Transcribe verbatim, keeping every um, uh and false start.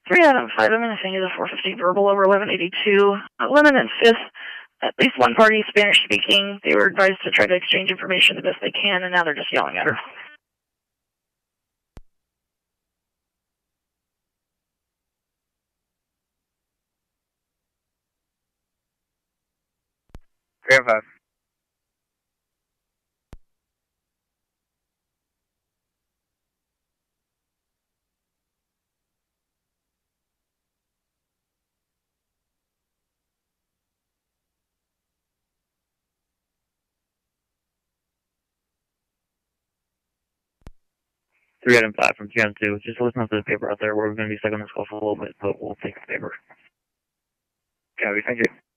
three out of five, I'm going to send you the four fifty verbal over eleven eighty-two. Uh, Lemon and Fifth, at least one party, Spanish speaking. They were advised to try to exchange information the best they can, and now they're just yelling at her. three out of five. three out of five from Gen two. Just listen up to the paper out there. We're going to be stuck on this call for a little bit, but we'll take the paper. Copy, thank you.